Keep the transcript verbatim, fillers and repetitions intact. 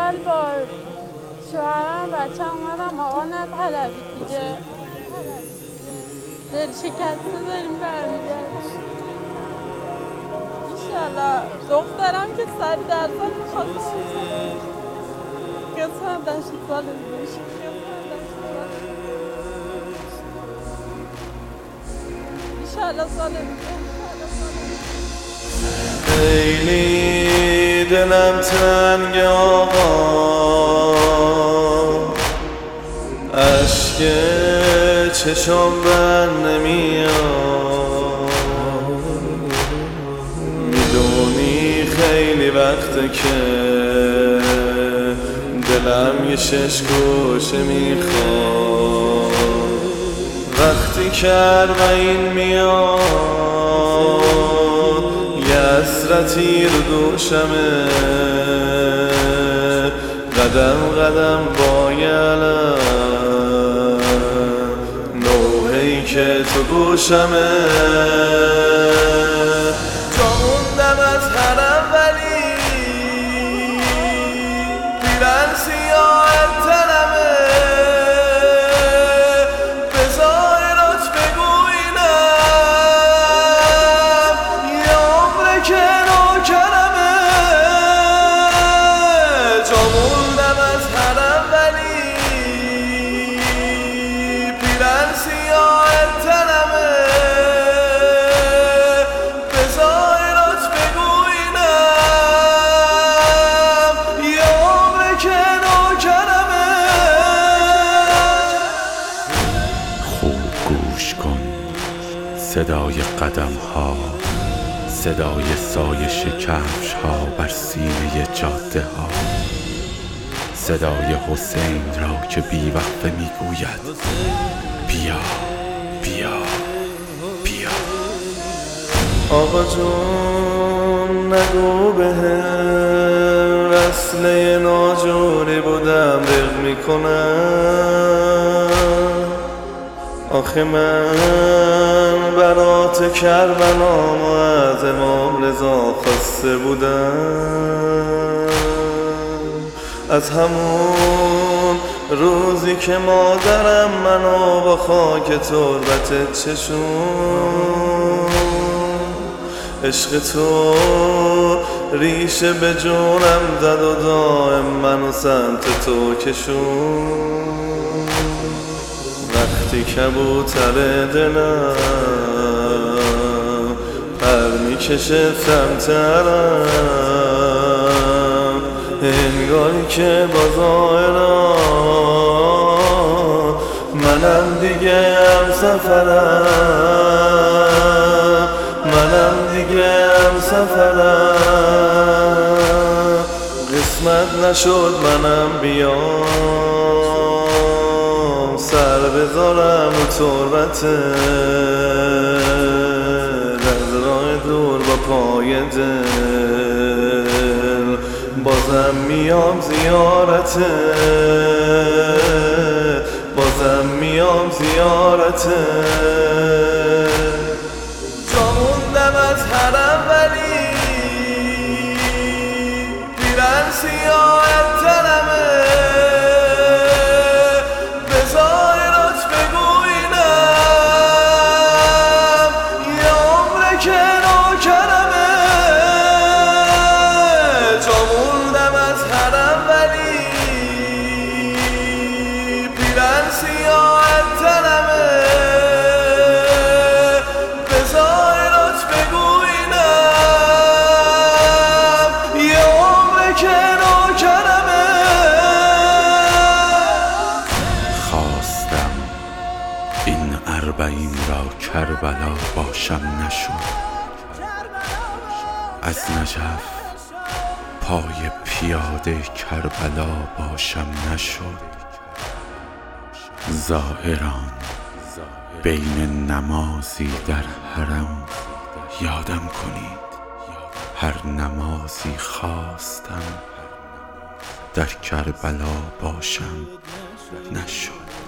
اول با شوهرم بچه اومدم آقا نطلبید دیگه، دل شکسته داریم برمیگردیم. ایشالله دخترم که صد درصد میخواستم قسمت داشت سال میشه ایشالله سال میشه. خیلی دلم تنگ آقا، اشک چشم بند نمیاد، میدونی خیلی وقته که دلم یه شش گوشه میخواد، وقتی که اربعین میاد یه حسرتی رو دوشمه، قدم قدم با یه علم نوحه‌ای که تو گوشمه، جا موندم از هر اولی پیرن سیاه تنمه، به ظاهرات بگو اینم یه عمره که نوکرمه، جا موندم از هر اولی پیرن سیاه تنمه، به ظاهرات بگو اینم یه عمره که نوکرمه. خوب گوش کن صدای قدم ها، صدای سایش کفش ها بر سینه جاده ها، صدای حسین را که بی وقفه میگوید بیا بیا بیا. آقا جون نگو بهم وصله ناجوری بودم رق میکنم، آخه من برات کربلام و از امام رضا خواسته بودم، از همون روزی که مادرم منو با خاک تربتت چشون، عشق تو ریشه به جونم زد و دائم منو سمت تو کشون، وقتی کبوتر دلم پر میکشه سمت عرم، انگاری که با ظاهرم منم دیگه هم سفرم، منم دیگه هم سفرم، قسمت نشد منم بیام سر بذارم و تربتت، از راه دور با پای دل بازم میام زیارتت، بازم میام زیارتت، جا موندم از هر اولی پیرن سیاه تنمه، به ظاهرات بگو اینم یه عمره که نوکرمه، جا موندم از هر اولی پیرن سیاه تنمه، به ظاهرات بگو اینم یه عمره که نوکرمه. خواستم این اربعین را کربلا باشم نشد، از نجف پای پیاده کربلا باشم نشد، زائران بین نمازی در حرم یادم کنید، هر نمازی خواستم در کربلا باشم نشد.